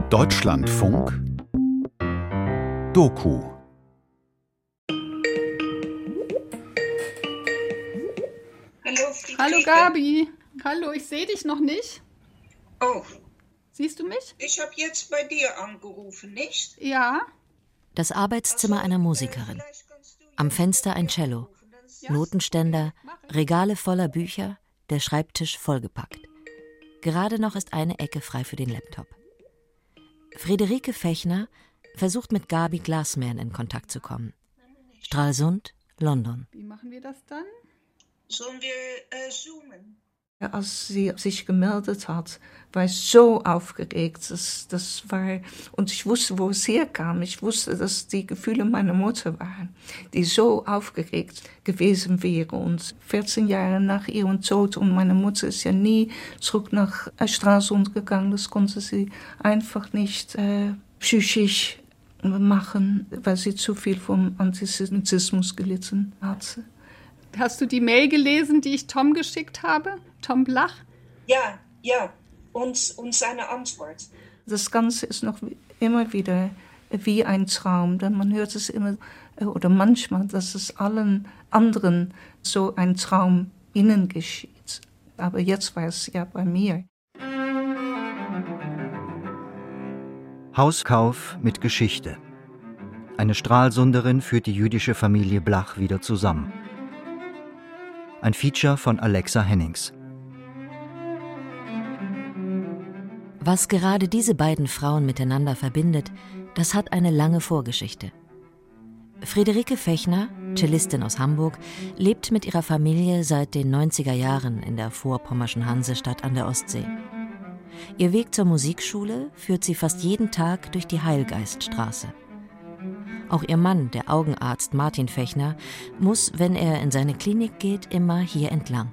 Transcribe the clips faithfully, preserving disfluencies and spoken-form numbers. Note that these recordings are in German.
Deutschlandfunk Doku. Hallo, Hallo Gabi. Hallo, ich sehe dich noch nicht. Oh. Siehst du mich? Ich habe jetzt bei dir angerufen, nicht? Ja. Das Arbeitszimmer einer Musikerin. Am Fenster ein Cello, Notenständer, Regale voller Bücher, der Schreibtisch vollgepackt. Gerade noch ist eine Ecke frei für den Laptop. Friederike Fechner versucht mit Gabi Glasman in Kontakt zu kommen. Stralsund, London. Wie machen wir das dann? Sollen wir äh, zoomen? Als sie sich gemeldet hat, war ich so aufgeregt. Das, das war, und ich wusste, wo es herkam. Ich wusste, dass die Gefühle meiner Mutter waren, die so aufgeregt gewesen wäre. Und vierzehn Jahre nach ihrem Tod, und meine Mutter ist ja nie zurück nach Stralsund gegangen. Das konnte sie einfach nicht äh, psychisch machen, weil sie zu viel vom Antisemitismus gelitten hatte. Hast du die Mail gelesen, die ich Tom geschickt habe? Tom Blach? Ja, ja. Und, und seine Antwort. Das Ganze ist noch immer wieder wie ein Traum. Denn man hört es immer, oder manchmal, dass es allen anderen so ein Traum innen geschieht. Aber jetzt war es ja bei mir. Hauskauf mit Geschichte. Eine Stralsunderin führt die jüdische Familie Blach wieder zusammen. Ein Feature von Alexa Hennings. Was gerade diese beiden Frauen miteinander verbindet, das hat eine lange Vorgeschichte. Friederike Fechner, Cellistin aus Hamburg, lebt mit ihrer Familie seit den neunziger Jahren in der vorpommerschen Hansestadt an der Ostsee. Ihr Weg zur Musikschule führt sie fast jeden Tag durch die Heilgeiststraße. Auch ihr Mann, der Augenarzt Martin Fechner, muss, wenn er in seine Klinik geht, immer hier entlang.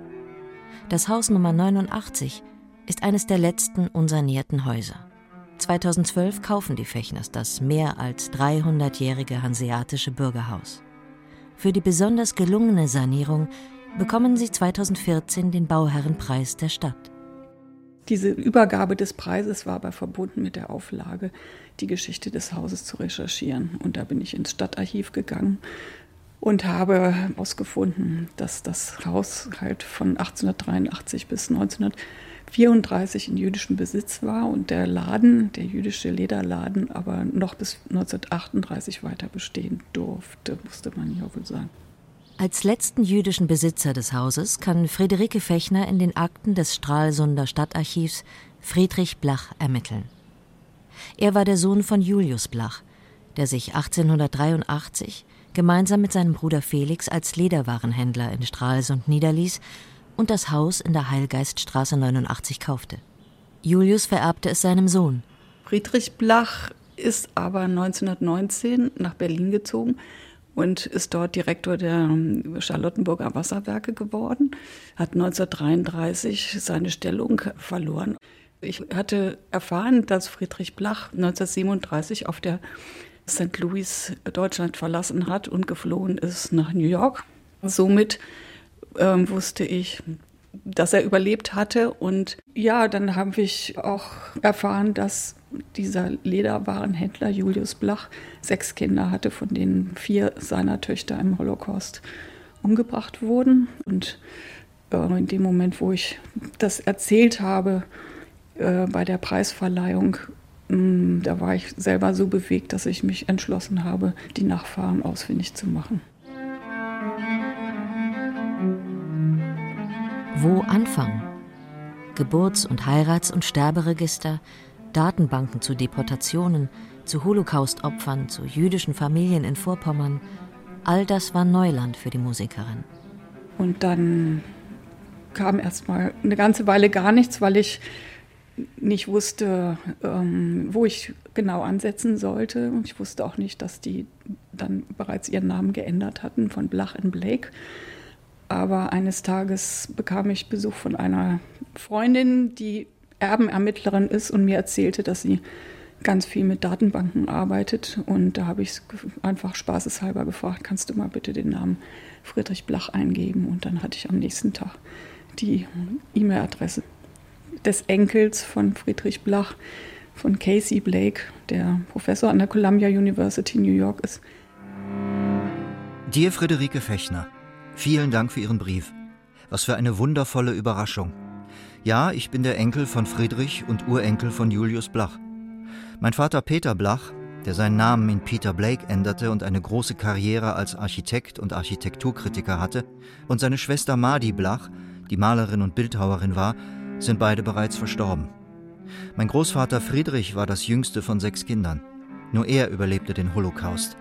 Das Haus Nummer neunundachtzig ist eines der letzten unsanierten Häuser. zweitausendzwölf kaufen die Fechners das mehr als dreihundertjährige hanseatische Bürgerhaus. Für die besonders gelungene Sanierung bekommen sie zweitausendvierzehn den Bauherrenpreis der Stadt. Diese Übergabe des Preises war aber verbunden mit der Auflage, die Geschichte des Hauses zu recherchieren. Und da bin ich ins Stadtarchiv gegangen und habe herausgefunden, dass das Haus halt von achtzehnhundertdreiundachtzig bis neunzehnhundertvierunddreißig in jüdischem Besitz war und der Laden, der jüdische Lederladen, aber noch bis neunzehnhundertachtunddreißig weiter bestehen durfte, musste man ja wohl sagen. Als letzten jüdischen Besitzer des Hauses kann Friederike Fechner in den Akten des Stralsunder Stadtarchivs Friedrich Blach ermitteln. Er war der Sohn von Julius Blach, der sich achtzehnhundertdreiundachtzig gemeinsam mit seinem Bruder Felix als Lederwarenhändler in Stralsund niederließ und das Haus in der Heilgeiststraße neunundachtzig kaufte. Julius vererbte es seinem Sohn. Friedrich Blach ist aber neunzehnhundertneunzehn nach Berlin gezogen und ist dort Direktor der Charlottenburger Wasserwerke geworden, hat neunzehnhundertdreiunddreißig seine Stellung verloren. Ich hatte erfahren, dass Friedrich Blach neunzehnhundertsiebenunddreißig auf der Sankt Louis Deutschland verlassen hat und geflohen ist nach New York. Somit ähm, wusste ich, dass er überlebt hatte. Und ja, dann habe ich auch erfahren, dass dieser Lederwarenhändler Julius Blach sechs Kinder hatte, von denen vier seiner Töchter im Holocaust umgebracht wurden. Und äh, in dem Moment, wo ich das erzählt habe, äh, bei der Preisverleihung, mh, da war ich selber so bewegt, dass ich mich entschlossen habe, die Nachfahren ausfindig zu machen. Wo anfangen? Geburts- und Heirats- und Sterberegister, Datenbanken zu Deportationen, zu Holocaust-Opfern, zu jüdischen Familien in Vorpommern. All das war Neuland für die Musikerin. Und dann kam erst mal eine ganze Weile gar nichts, weil ich nicht wusste, ähm, wo ich genau ansetzen sollte. Und ich wusste auch nicht, dass die dann bereits ihren Namen geändert hatten von Blach in Blake. Aber eines Tages bekam ich Besuch von einer Freundin, die Erbenermittlerin ist und mir erzählte, dass sie ganz viel mit Datenbanken arbeitet. Und da habe ich einfach spaßeshalber gefragt, kannst du mal bitte den Namen Friedrich Blach eingeben? Und dann hatte ich am nächsten Tag die E-Mail-Adresse des Enkels von Friedrich Blach, von Casey Blake, der Professor an der Columbia University New York ist. Dir Friederike Fechner, vielen Dank für Ihren Brief. Was für eine wundervolle Überraschung. Ja, ich bin der Enkel von Friedrich und Urenkel von Julius Blach. Mein Vater Peter Blach, der seinen Namen in Peter Blake änderte und eine große Karriere als Architekt und Architekturkritiker hatte, und seine Schwester Madi Blach, die Malerin und Bildhauerin war, sind beide bereits verstorben. Mein Großvater Friedrich war das jüngste von sechs Kindern. Nur er überlebte den Holocaust.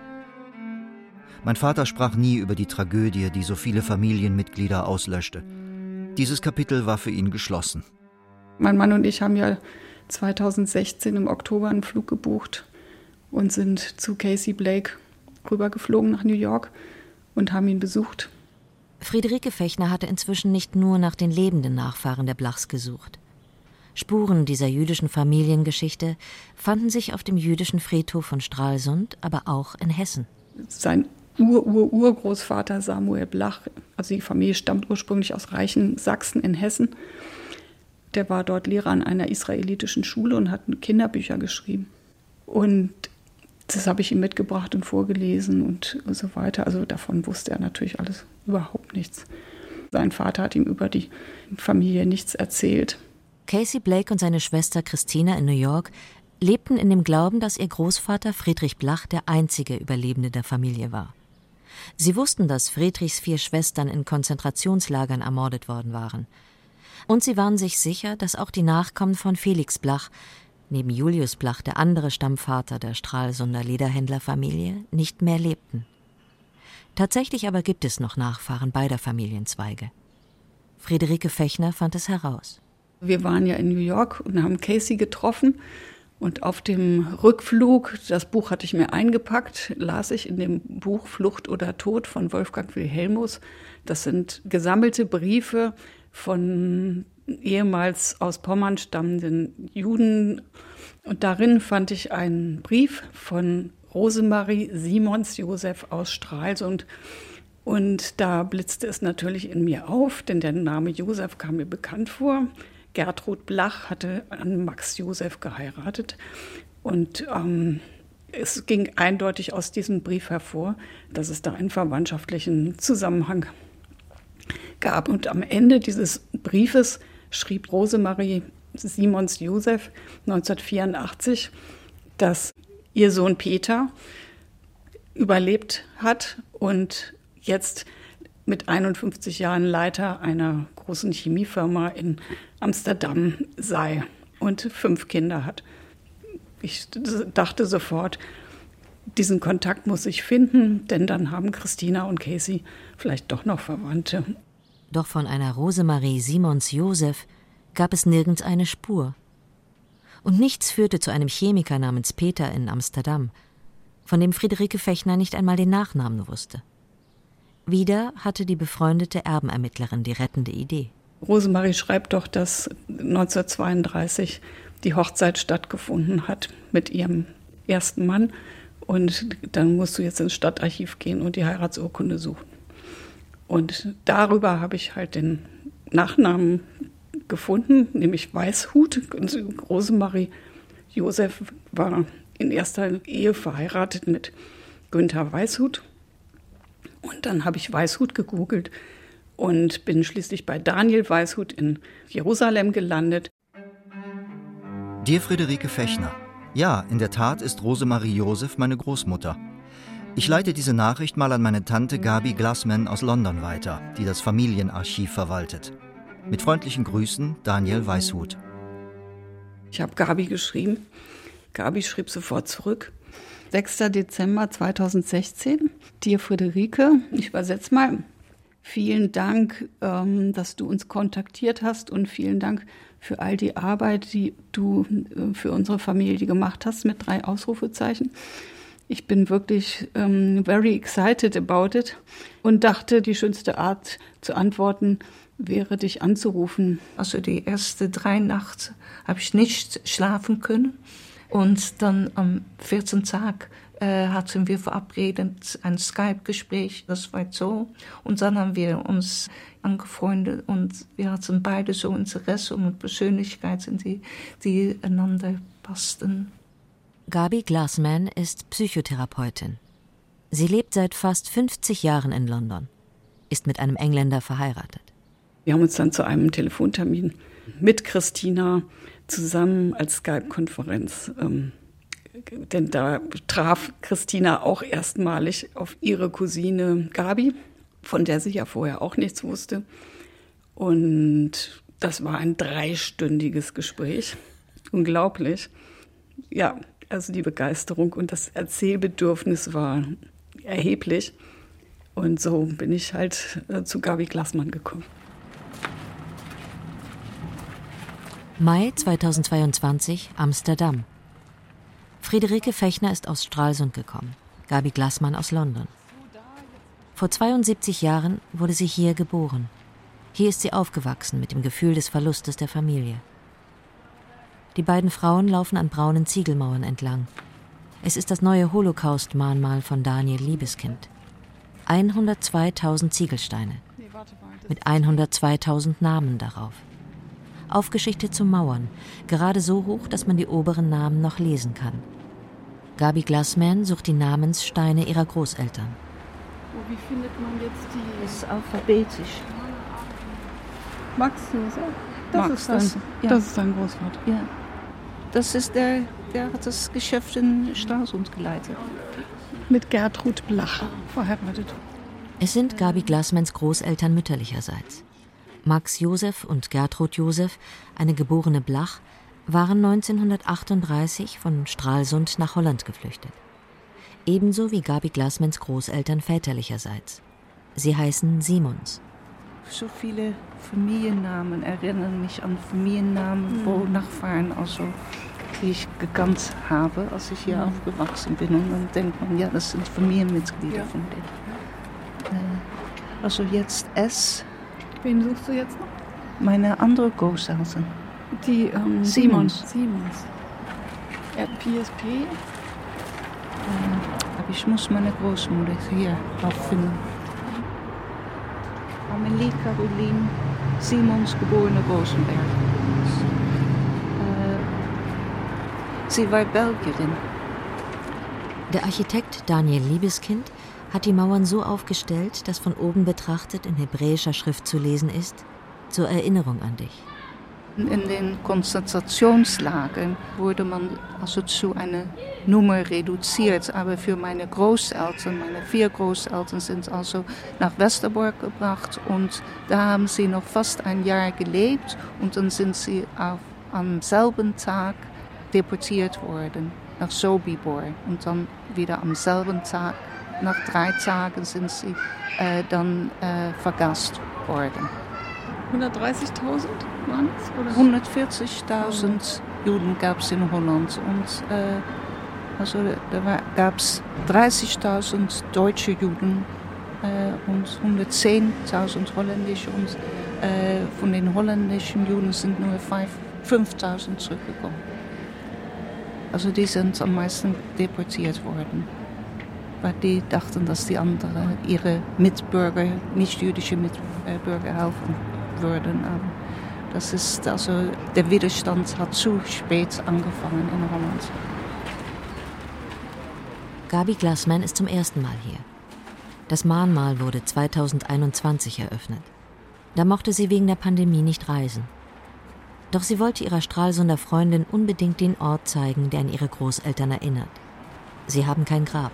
Mein Vater sprach nie über die Tragödie, die so viele Familienmitglieder auslöschte. Dieses Kapitel war für ihn geschlossen. Mein Mann und ich haben ja zweitausendsechzehn im Oktober einen Flug gebucht und sind zu Casey Blake rübergeflogen nach New York und haben ihn besucht. Friederike Fechner hatte inzwischen nicht nur nach den lebenden Nachfahren der Blachs gesucht. Spuren dieser jüdischen Familiengeschichte fanden sich auf dem jüdischen Friedhof von Stralsund, aber auch in Hessen. Sein Ur-Ur-Urgroßvater Samuel Blach, also die Familie stammt ursprünglich aus Reichen, Sachsen in Hessen. Der war dort Lehrer an einer israelitischen Schule und hat Kinderbücher geschrieben. Und das habe ich ihm mitgebracht und vorgelesen und so weiter. Also davon wusste er natürlich alles überhaupt nichts. Sein Vater hat ihm über die Familie nichts erzählt. Casey Blake und seine Schwester Christina in New York lebten in dem Glauben, dass ihr Großvater Friedrich Blach der einzige Überlebende der Familie war. Sie wussten, dass Friedrichs vier Schwestern in Konzentrationslagern ermordet worden waren. Und sie waren sich sicher, dass auch die Nachkommen von Felix Blach, neben Julius Blach der andere Stammvater der Stralsunder Lederhändlerfamilie, nicht mehr lebten. Tatsächlich aber gibt es noch Nachfahren beider Familienzweige. Friederike Fechner fand es heraus. Wir waren ja in New York und haben Casey getroffen. Und auf dem Rückflug, das Buch hatte ich mir eingepackt, las ich in dem Buch Flucht oder Tod von Wolfgang Wilhelmus. Das sind gesammelte Briefe von ehemals aus Pommern stammenden Juden. Und darin fand ich einen Brief von Rosemarie Simons Joseph aus Stralsund. Und da blitzte es natürlich in mir auf, denn der Name Joseph kam mir bekannt vor. Gertrud Blach hatte an Max Joseph geheiratet. Und ähm, es ging eindeutig aus diesem Brief hervor, dass es da einen verwandtschaftlichen Zusammenhang gab. Und am Ende dieses Briefes schrieb Rosemarie Simons Joseph neunzehnhundertvierundachtzig, dass ihr Sohn Peter überlebt hat und jetzt mit einundfünfzig Jahren Leiter einer großen Chemiefirma in Amsterdam sei und fünf Kinder hat. Ich dachte sofort, diesen Kontakt muss ich finden, denn dann haben Christina und Casey vielleicht doch noch Verwandte. Doch von einer Rosemarie Simons Joseph gab es nirgends eine Spur. Und nichts führte zu einem Chemiker namens Peter in Amsterdam, von dem Friederike Fechner nicht einmal den Nachnamen wusste. Wieder hatte die befreundete Erbenermittlerin die rettende Idee. Rosemarie schreibt doch, dass neunzehnhundertzweiunddreißig die Hochzeit stattgefunden hat mit ihrem ersten Mann. Und dann musst du jetzt ins Stadtarchiv gehen und die Heiratsurkunde suchen. Und darüber habe ich halt den Nachnamen gefunden, nämlich Weishut. Und Rosemarie Joseph war in erster Ehe verheiratet mit Günther Weishut. Und dann habe ich Weishut gegoogelt und bin schließlich bei Daniel Weishut in Jerusalem gelandet. Dir Friederike Fechner. Ja, in der Tat ist Rosemarie Joseph meine Großmutter. Ich leite diese Nachricht mal an meine Tante Gabi Glassman aus London weiter, die das Familienarchiv verwaltet. Mit freundlichen Grüßen, Daniel Weishut. Ich habe Gabi geschrieben. Gabi schrieb sofort zurück. sechster Dezember zweitausendsechzehn. Dir Friederike, ich übersetze mal. Vielen Dank, ähm, dass du uns kontaktiert hast und vielen Dank für all die Arbeit, die du äh, für unsere Familie gemacht hast, mit drei Ausrufezeichen. Ich bin wirklich ähm, very excited about it und dachte, die schönste Art zu antworten wäre, dich anzurufen. Also die erste drei Nacht habe ich nicht schlafen können. Und dann am vierzehnten Tag äh, hatten wir verabredet ein Skype-Gespräch, das war so. Und dann haben wir uns angefreundet und wir hatten beide so Interesse und Persönlichkeiten, die, die einander passten. Gabi Glasman ist Psychotherapeutin. Sie lebt seit fast fünfzig Jahren in London, ist mit einem Engländer verheiratet. Wir haben uns dann zu einem Telefontermin mit Christina zusammen als Skype-Konferenz, ähm, denn da traf Christina auch erstmalig auf ihre Cousine Gabi, von der sie ja vorher auch nichts wusste. Und das war ein dreistündiges Gespräch. Unglaublich. Ja, also die Begeisterung und das Erzählbedürfnis war erheblich. Und so bin ich halt äh, zu Gabi Glasman gekommen. Mai zweitausendzweiundzwanzig, Amsterdam. Friederike Fechner ist aus Stralsund gekommen, Gabi Glasman aus London. Vor zweiundsiebzig Jahren wurde sie hier geboren. Hier ist sie aufgewachsen mit dem Gefühl des Verlustes der Familie. Die beiden Frauen laufen an braunen Ziegelmauern entlang. Es ist das neue Holocaust-Mahnmal von Daniel Liebeskind. hundertzweitausend Ziegelsteine mit hundertzweitausend Namen darauf. Aufgeschichtet zu Mauern, gerade so hoch, dass man die oberen Namen noch lesen kann. Gabi Glasman sucht die Namenssteine ihrer Großeltern. Wie findet man jetzt die? Das ist alphabetisch. Max Josef? Das, Max, ist dein, das, ja. das ist dein Großvater. Ja. Das ist der, der hat das Geschäft in Stralsund geleitet. Mit Gertrud Blach verheiratet. Es sind Gabi Glasmans Großeltern mütterlicherseits. Max Josef und Gertrud Josef, eine geborene Blach, waren neunzehnhundertachtunddreißig von Stralsund nach Holland geflüchtet. Ebenso wie Gabi Glasmans Großeltern väterlicherseits. Sie heißen Simons. So viele Familiennamen erinnern mich an Familiennamen, mhm. wo Nachfahren, also, die ich gekannt habe, als ich hier mhm. aufgewachsen bin. Und dann denkt man, ja, das sind Familienmitglieder ja. von denen. Äh, also jetzt S. Wen suchst du jetzt noch? Meine andere Großeltern. Die ähm, Simons. Simons. Ja, P S P. Äh, aber ich muss meine Großmutter hier auffinden. Amelie Caroline Simons, geborene Rosenberg. Äh, sie war Belgierin. Der Architekt Daniel Liebeskind hat die Mauern so aufgestellt, dass von oben betrachtet in hebräischer Schrift zu lesen ist: zur Erinnerung an dich. In den Konzentrationslagern wurde man also zu einer Nummer reduziert. Aber für meine Großeltern, meine vier Großeltern, sind also nach Westerbork gebracht. Und da haben sie noch fast ein Jahr gelebt. Und dann sind sie auf, am selben Tag deportiert worden nach Sobibor. Und dann wieder am selben Tag, nach drei Tagen, sind sie äh, dann äh, vergast worden. hundertdreißigtausend waren es? hundertvierzigtausend Juden gab es in Holland. Und äh, also, da gab es dreißigtausend deutsche Juden äh, und hundertzehntausend holländische. Und äh, von den holländischen Juden sind nur fünftausend zurückgekommen. Also die sind am meisten deportiert worden. Weil die dachten, dass die anderen ihre Mitbürger, nicht-jüdische Mitbürger helfen würden. Aber das ist also, der Widerstand hat zu spät angefangen in Holland. Gabi Glasman ist zum ersten Mal hier. Das Mahnmal wurde zweitausendeinundzwanzig eröffnet. Da mochte sie wegen der Pandemie nicht reisen. Doch sie wollte ihrer Stralsunder Freundin unbedingt den Ort zeigen, der an ihre Großeltern erinnert. Sie haben kein Grab.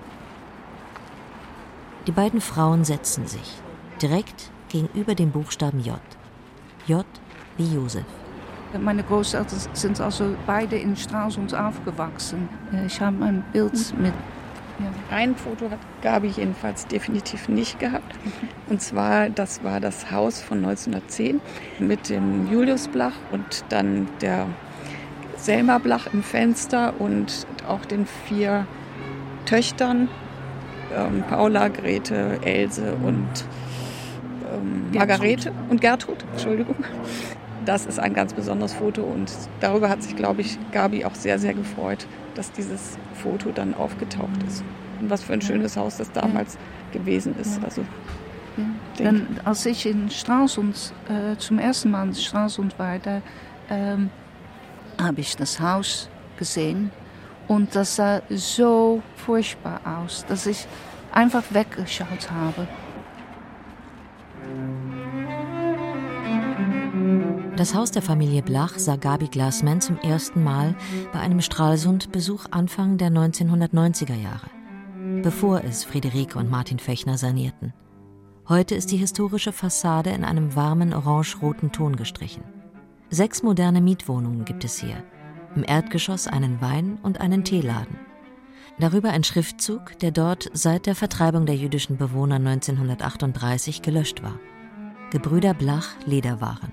Die beiden Frauen setzen sich, direkt gegenüber dem Buchstaben J. J wie Josef. Meine Großeltern sind also beide in Stralsund aufgewachsen. Ich habe ein Bild mit. Ja. Ein Foto hat Gabi jedenfalls definitiv nicht gehabt. Und zwar, das war das Haus von neunzehnhundertzehn mit dem Julius Blach und dann der Selma Blach im Fenster und auch den vier Töchtern, ähm, Paula, Grete, Else und ähm, Margarete und Gertrud, Entschuldigung. Das ist ein ganz besonderes Foto und darüber hat sich, glaube ich, Gabi auch sehr, sehr gefreut, dass dieses Foto dann aufgetaucht ist. Und was für ein schönes Haus das damals ja. gewesen ist. Also, ja. Dann, als ich in Stralsund äh, zum ersten Mal in Stralsund war, da ähm, habe ich das Haus gesehen. Und das sah so furchtbar aus, dass ich einfach weggeschaut habe. Das Haus der Familie Blach sah Gabi Glasman zum ersten Mal bei einem Stralsund-Besuch Anfang der neunzehnhundertneunziger Jahre, bevor es Friederike und Martin Fechner sanierten. Heute ist die historische Fassade in einem warmen orange-roten Ton gestrichen. Sechs moderne Mietwohnungen gibt es hier. Im Erdgeschoss einen Wein- und einen Teeladen. Darüber ein Schriftzug, der dort seit der Vertreibung der jüdischen Bewohner neunzehnhundertachtunddreißig gelöscht war. Gebrüder Blach Lederwaren.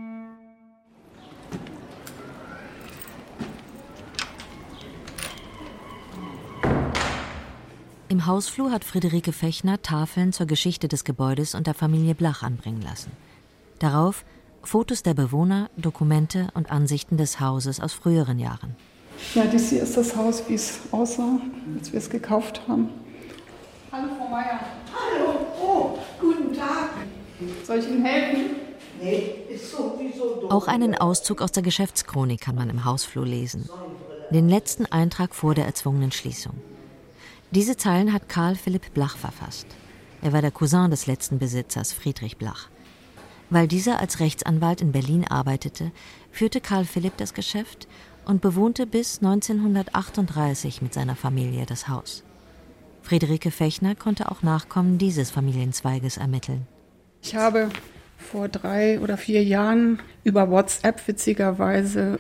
Im Hausflur hat Friederike Fechner Tafeln zur Geschichte des Gebäudes und der Familie Blach anbringen lassen. Darauf Fotos der Bewohner, Dokumente und Ansichten des Hauses aus früheren Jahren. Ja, das hier ist das Haus, wie es aussah, als wir es gekauft haben. Hallo, Frau Meier. Hallo, oh, guten Tag. Soll ich Ihnen helfen? Nee, ist sowieso doof. Auch einen Auszug aus der Geschäftschronik kann man im Hausflur lesen. Den letzten Eintrag vor der erzwungenen Schließung. Diese Zeilen hat Karl Philipp Blach verfasst. Er war der Cousin des letzten Besitzers, Friedrich Blach. Weil dieser als Rechtsanwalt in Berlin arbeitete, führte Karl Philipp das Geschäft und bewohnte bis neunzehnhundertachtunddreißig mit seiner Familie das Haus. Friederike Fechner konnte auch Nachkommen dieses Familienzweiges ermitteln. Ich habe vor drei oder vier Jahren über WhatsApp witzigerweise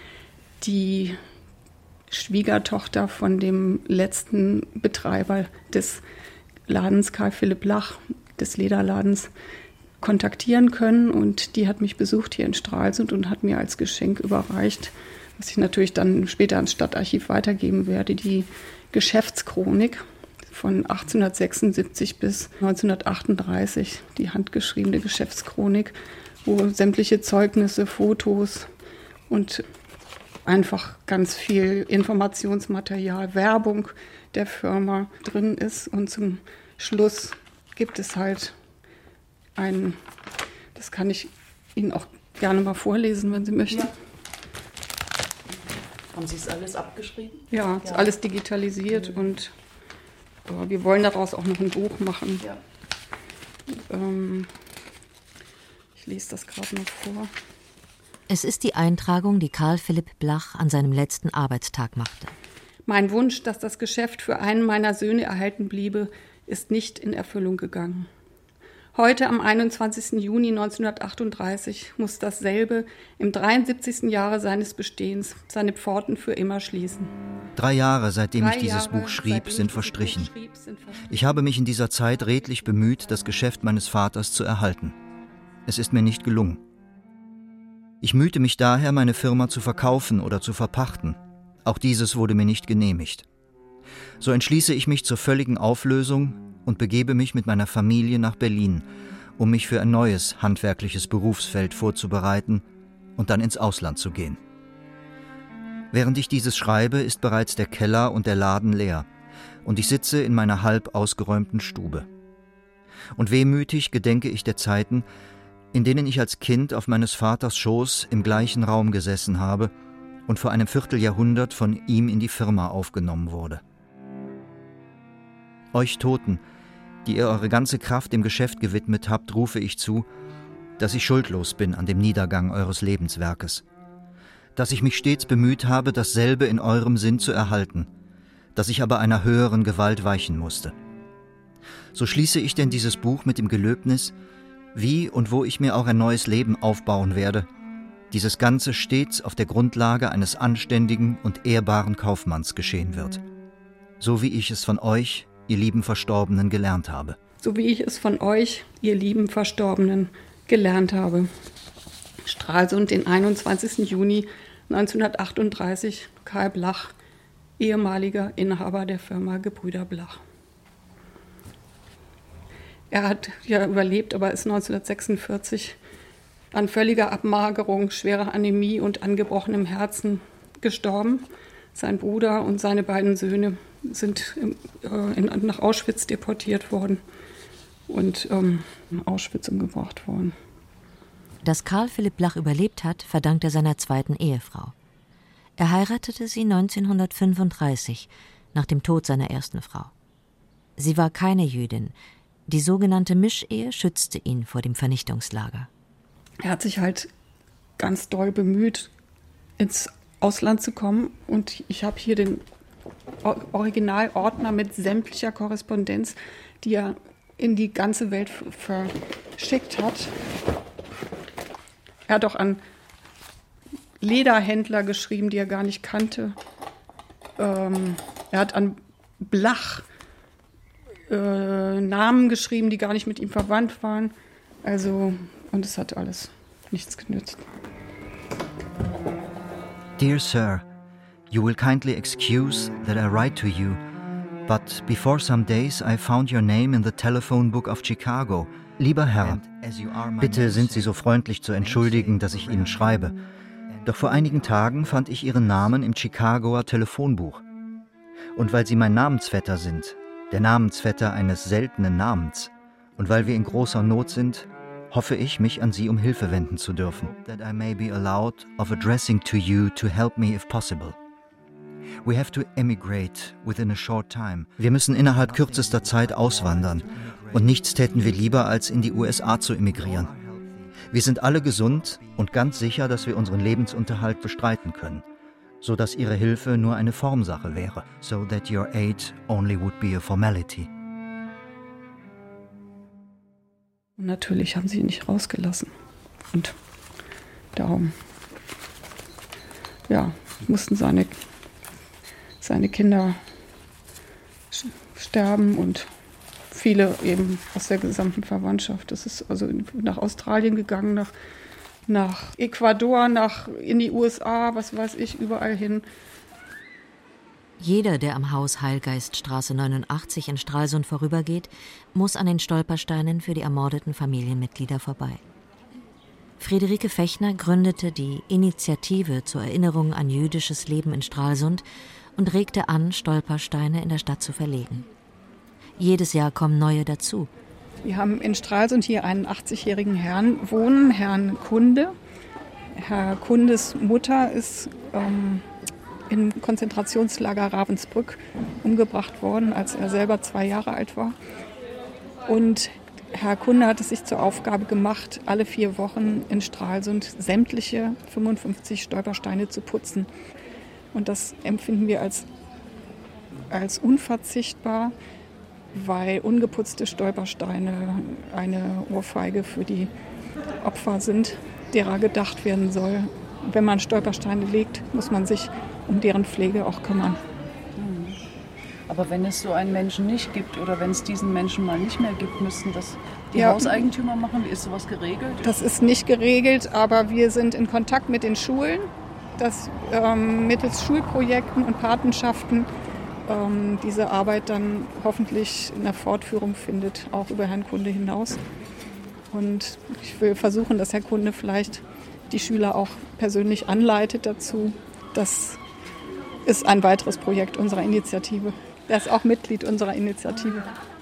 die Schwiegertochter von dem letzten Betreiber des Ladens, Karl Philipp Blach, des Lederladens, kontaktieren können. Und die hat mich besucht hier in Stralsund und hat mir als Geschenk überreicht, was ich natürlich dann später ans Stadtarchiv weitergeben werde, die Geschäftschronik von achtzehnhundertsechsundsiebzig bis neunzehnhundertachtunddreißig, die handgeschriebene Geschäftschronik, wo sämtliche Zeugnisse, Fotos und einfach ganz viel Informationsmaterial, Werbung der Firma drin ist. Und zum Schluss gibt es halt ein, das kann ich Ihnen auch gerne mal vorlesen, wenn Sie möchten. Ja. Haben Sie es alles abgeschrieben? Ja, ist ja alles digitalisiert mhm. und äh, wir wollen daraus auch noch ein Buch machen. Ja. Ähm, ich lese das gerade noch vor. Es ist die Eintragung, die Karl Philipp Blach an seinem letzten Arbeitstag machte. Mein Wunsch, dass das Geschäft für einen meiner Söhne erhalten bliebe, ist nicht in Erfüllung gegangen. Heute, am einundzwanzigsten Juni neunzehnhundertachtunddreißig, muss dasselbe im dreiundsiebzigsten Jahre seines Bestehens seine Pforten für immer schließen. Drei Jahre, seitdem Drei ich dieses Jahre, Buch schrieb, seitdem sind ich verstrichen. dieses Buch schrieb, sind verstrichen. Ich habe mich in dieser Zeit redlich bemüht, das Geschäft meines Vaters zu erhalten. Es ist mir nicht gelungen. Ich mühte mich daher, meine Firma zu verkaufen oder zu verpachten. Auch dieses wurde mir nicht genehmigt. So entschließe ich mich zur völligen Auflösung und begebe mich mit meiner Familie nach Berlin, um mich für ein neues handwerkliches Berufsfeld vorzubereiten und dann ins Ausland zu gehen. Während ich dieses schreibe, ist bereits der Keller und der Laden leer und ich sitze in meiner halb ausgeräumten Stube. Und wehmütig gedenke ich der Zeiten, in denen ich als Kind auf meines Vaters Schoß im gleichen Raum gesessen habe und vor einem Vierteljahrhundert von ihm in die Firma aufgenommen wurde. Euch Toten, die ihr eure ganze Kraft dem Geschäft gewidmet habt, rufe ich zu, dass ich schuldlos bin an dem Niedergang eures Lebenswerkes, dass ich mich stets bemüht habe, dasselbe in eurem Sinn zu erhalten, dass ich aber einer höheren Gewalt weichen musste. So schließe ich denn dieses Buch mit dem Gelöbnis, wie und wo ich mir auch ein neues Leben aufbauen werde, dieses Ganze stets auf der Grundlage eines anständigen und ehrbaren Kaufmanns geschehen wird, so wie ich es von euch, ihr lieben Verstorbenen, gelernt habe. So wie ich es von euch, ihr lieben Verstorbenen, gelernt habe. Stralsund, den einundzwanzigsten Juni neunzehnhundertachtunddreißig, Karl Blach, ehemaliger Inhaber der Firma Gebrüder Blach. Er hat ja überlebt, aber ist neunzehnhundertsechsundvierzig an völliger Abmagerung, schwerer Anämie und angebrochenem Herzen gestorben. Sein Bruder und seine beiden Söhne sind äh, in, nach Auschwitz deportiert worden und ähm, in Auschwitz umgebracht worden. Dass Karl Philipp Blach überlebt hat, verdankt er seiner zweiten Ehefrau. Er heiratete sie neunzehnhundertfünfunddreißig, nach dem Tod seiner ersten Frau. Sie war keine Jüdin. Die sogenannte Mischehe schützte ihn vor dem Vernichtungslager. Er hat sich halt ganz doll bemüht, ins Ausland zu kommen. Und ich habe hier den Originalordner mit sämtlicher Korrespondenz, die er in die ganze Welt verschickt hat. Er hat auch an Lederhändler geschrieben, die er gar nicht kannte. Ähm, er hat an Blach äh, Namen geschrieben, die gar nicht mit ihm verwandt waren. Also, und es hat alles nichts genützt. Dear Sir, you will kindly excuse that I write to you, but before some days I found your name in the telephone book of Chicago. Lieber Herr, bitte sind Sie so freundlich zu entschuldigen, dass ich Ihnen schreibe. Doch vor einigen Tagen fand ich Ihren Namen im Chicagoer Telefonbuch. Und weil Sie mein Namensvetter sind, der Namensvetter eines seltenen Namens, und weil wir in großer Not sind, hoffe ich, mich an Sie um Hilfe wenden zu dürfen. That I may be allowed of addressing to you to help me if possible. We have to emigrate within a short time. Wir müssen innerhalb kürzester Zeit auswandern. Und nichts täten wir lieber, als in die U S A zu emigrieren. Wir sind alle gesund und ganz sicher, dass wir unseren Lebensunterhalt bestreiten können, so dass Ihre Hilfe nur eine Formsache wäre, so that your aid only would be a formality. Und natürlich haben sie ihn nicht rausgelassen. Und darum, ja, mussten seine, seine Kinder sterben und viele eben aus der gesamten Verwandtschaft. Das ist also nach Australien gegangen, nach, nach Ecuador, nach, in die U S A, was weiß ich, überall hin. Jeder, der am Haus Heilgeiststraße neunundachtzig in Stralsund vorübergeht, muss an den Stolpersteinen für die ermordeten Familienmitglieder vorbei. Friederike Fechner gründete die Initiative zur Erinnerung an jüdisches Leben in Stralsund und regte an, Stolpersteine in der Stadt zu verlegen. Jedes Jahr kommen neue dazu. Wir haben in Stralsund hier einen achtzigjährigen Herrn wohnen, Herrn Kunde. Herr Kundes Mutter ist ähm, im Konzentrationslager Ravensbrück umgebracht worden, als er selber zwei Jahre alt war. Und Herr Kunde hat es sich zur Aufgabe gemacht, alle vier Wochen in Stralsund sämtliche fünfundfünfzig Stolpersteine zu putzen. Und das empfinden wir als, als unverzichtbar, weil ungeputzte Stolpersteine eine Ohrfeige für die Opfer sind, derer gedacht werden soll. Wenn man Stolpersteine legt, muss man sich um deren Pflege auch kümmern. Aber wenn es so einen Menschen nicht gibt oder wenn es diesen Menschen mal nicht mehr gibt, müssten das die Ja. Hauseigentümer machen? Wie ist sowas geregelt? Das ist nicht geregelt, aber wir sind in Kontakt mit den Schulen, dass ähm, mittels Schulprojekten und Patenschaften ähm, diese Arbeit dann hoffentlich in der Fortführung findet, auch über Herrn Kunde hinaus. Und ich will versuchen, dass Herr Kunde vielleicht die Schüler auch persönlich anleitet dazu. Das ist ein weiteres Projekt unserer Initiative. Er ist auch Mitglied unserer Initiative.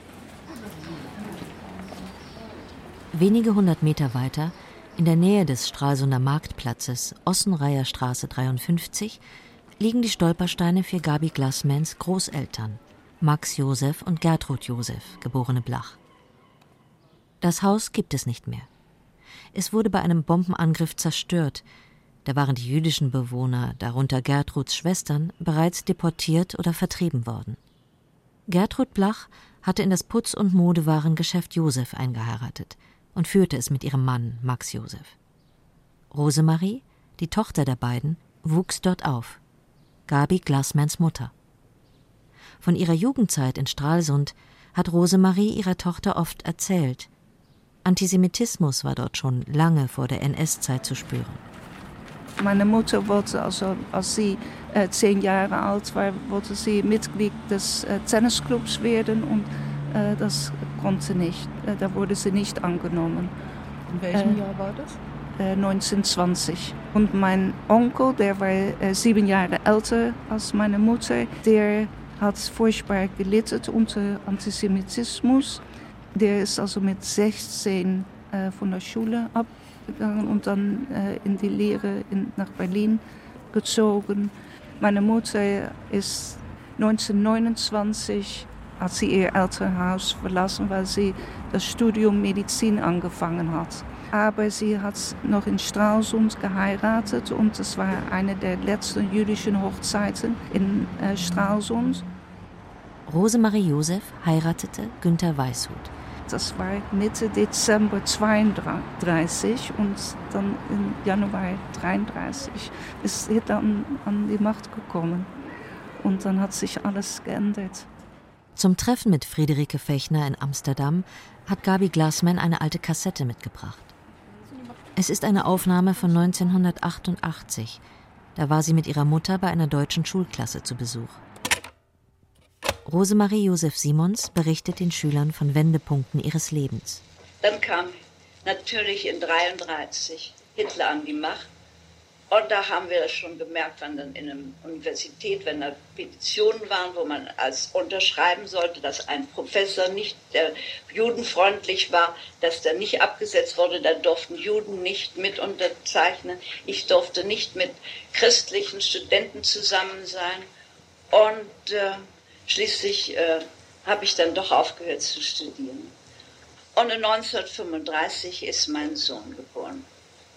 Wenige hundert Meter weiter, in der Nähe des Stralsunder Marktplatzes, Ossenreiher Straße dreiundfünfzig, liegen die Stolpersteine für Gabi Glassmans Großeltern, Max Josef und Gertrud Josef, geborene Blach. Das Haus gibt es nicht mehr. Es wurde bei einem Bombenangriff zerstört. Da waren die jüdischen Bewohner, darunter Gertruds Schwestern, bereits deportiert oder vertrieben worden. Gertrud Blach hatte in das Putz- und Modewarengeschäft Josef eingeheiratet und führte es mit ihrem Mann Max Josef. Rosemarie, die Tochter der beiden, wuchs dort auf. Gabi Glassmans Mutter. Von ihrer Jugendzeit in Stralsund hat Rosemarie ihrer Tochter oft erzählt. Antisemitismus war dort schon lange vor der N S-Zeit zu spüren. Meine Mutter wollte, also, als sie äh, zehn Jahre alt war, wollte sie Mitglied des äh, Tennisclubs werden und äh, das konnte nicht. Äh, da wurde sie nicht angenommen. In welchem äh, Jahr war das? Äh, neunzehnhundertzwanzig. Und mein Onkel, der war äh, sieben Jahre älter als meine Mutter, der hat furchtbar gelitten unter Antisemitismus. Der ist also mit sechzehn äh, von der Schule abgegangen und dann äh, in die Lehre in, nach Berlin gezogen. Meine Mutter ist neunzehnhundertneunundzwanzig, hat sie ihr Elternhaus verlassen, weil sie das Studium Medizin angefangen hat. Aber sie hat noch in Stralsund geheiratet und das war eine der letzten jüdischen Hochzeiten in äh, Stralsund. Rosemarie Joseph heiratete Günter Weishut. Das war Mitte Dezember zweiunddreißig und dann im Januar dreiunddreißig ist Hitler an, an die Macht gekommen. Und dann hat sich alles geändert. Zum Treffen mit Friederike Fechner in Amsterdam hat Gabi Glasman eine alte Kassette mitgebracht. Es ist eine Aufnahme von neunzehnhundertachtundachtzig. Da war sie mit ihrer Mutter bei einer deutschen Schulklasse zu Besuch. Rosemarie Joseph Simons berichtet den Schülern von Wendepunkten ihres Lebens. Dann kam natürlich in neunzehnhundertdreiunddreißig Hitler an die Macht. Und da haben wir das schon gemerkt, wenn dann in der Universität, wenn da Petitionen waren, wo man als unterschreiben sollte, dass ein Professor nicht, der judenfreundlich war, dass der nicht abgesetzt wurde, da durften Juden nicht mit unterzeichnen. Ich durfte nicht mit christlichen Studenten zusammen sein. Und äh, schließlich äh, habe ich dann doch aufgehört zu studieren. Und in neunzehnhundertfünfunddreißig ist mein Sohn geboren.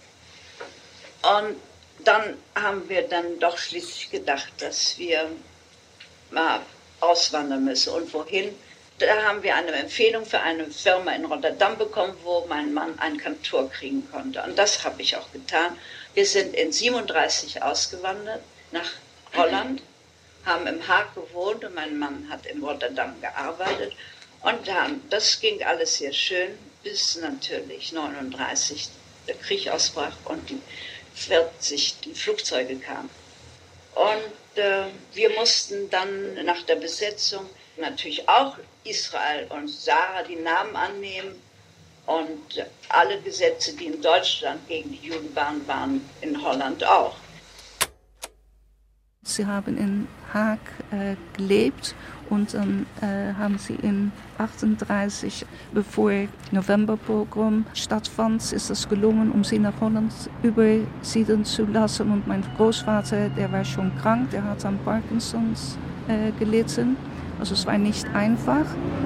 Und dann haben wir dann doch schließlich gedacht, dass wir mal auswandern müssen. Und wohin? Da haben wir eine Empfehlung für eine Firma in Rotterdam bekommen, wo mein Mann ein Kantor kriegen konnte. Und das habe ich auch getan. Wir sind in siebenunddreißig ausgewandert nach Holland, haben im Haag gewohnt und mein Mann hat in Rotterdam gearbeitet. Und dann, das ging alles sehr schön, bis natürlich neununddreißig der Krieg ausbrach und die vierzig die Flugzeuge kamen. Und äh, wir mussten dann nach der Besetzung natürlich auch Israel und Sarah die Namen annehmen. Und alle Gesetze, die in Deutschland gegen die Juden waren, waren in Holland auch. Sie haben in Haag äh, gelebt und dann äh, haben sie in achtunddreißig, bevor Novemberpogrom stattfand, ist es gelungen, um sie nach Holland übersiedeln zu lassen. Und mein Großvater, der war schon krank, der hat an Parkinsons äh, gelitten. Also es war nicht einfach.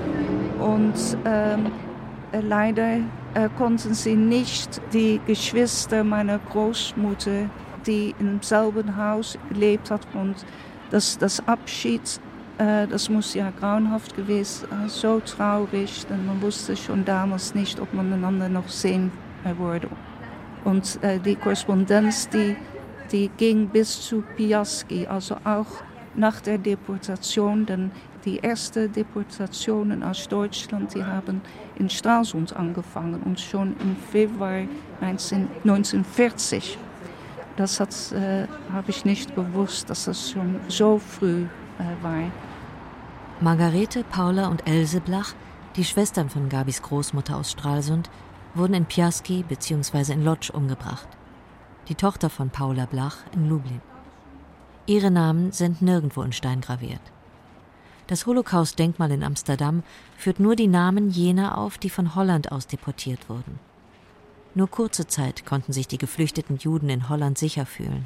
Und ähm, äh, leider äh, konnten sie nicht die Geschwister meiner Großmutter, die im selben Haus gelebt hat, und das, das Abschied, äh, das muss ja grauenhaft gewesen, äh, so traurig, denn man wusste schon damals nicht, ob man einander noch sehen äh, würde. Und äh, die Korrespondenz, die, die ging bis zu Piaski, also auch nach der Deportation, denn die ersten Deportationen aus Deutschland, die haben in Stralsund angefangen und schon im Februar neunzehnhundertvierzig. Das äh, habe ich nicht gewusst, dass das schon so früh äh, war. Margarete, Paula und Else Blach, die Schwestern von Gabis Großmutter aus Stralsund, wurden in Piaski bzw. in Lodz umgebracht. Die Tochter von Paula Blach in Lublin. Ihre Namen sind nirgendwo in Stein graviert. Das Holocaust-Denkmal in Amsterdam führt nur die Namen jener auf, die von Holland aus deportiert wurden. Nur kurze Zeit konnten sich die geflüchteten Juden in Holland sicher fühlen.